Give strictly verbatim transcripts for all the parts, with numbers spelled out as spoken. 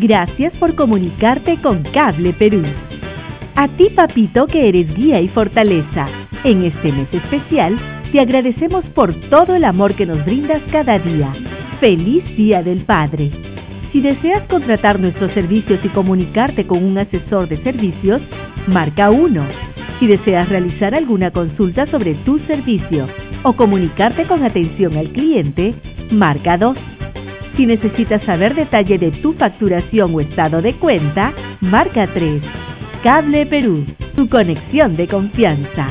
Gracias por comunicarte con Cable Perú. A ti, papito, que eres guía y fortaleza, en este mes especial te agradecemos por todo el amor que nos brindas cada día. ¡Feliz Día del Padre! Si deseas contratar nuestros servicios y comunicarte con un asesor de servicios, marca uno. Si deseas realizar alguna consulta sobre tu servicio o comunicarte con atención al cliente, marca dos. Si necesitas saber detalle de tu facturación o estado de cuenta, marca tres. Cable Perú, tu conexión de confianza.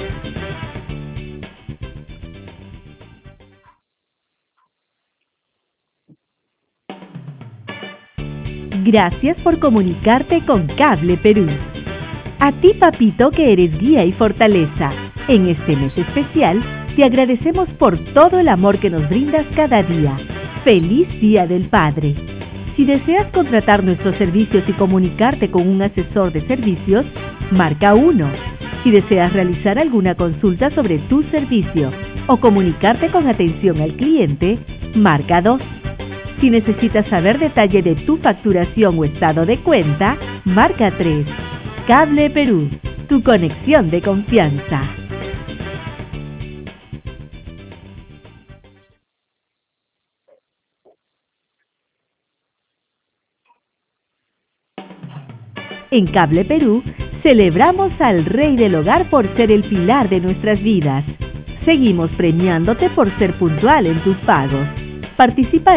Gracias por comunicarte con Cable Perú. A ti, papito, que eres guía y fortaleza, en este mes especial te agradecemos por todo el amor que nos brindas cada día. ¡Feliz Día del Padre! Si deseas contratar nuestros servicios y comunicarte con un asesor de servicios, marca uno. Si deseas realizar alguna consulta sobre tu servicio o comunicarte con atención al cliente, marca dos. Si necesitas saber detalle de tu facturación o estado de cuenta, marca tres. Cable Perú, tu conexión de confianza. En Cable Perú, celebramos al Rey del Hogar por ser el pilar de nuestras vidas. Seguimos premiándote por ser puntual en tus pagos. Participa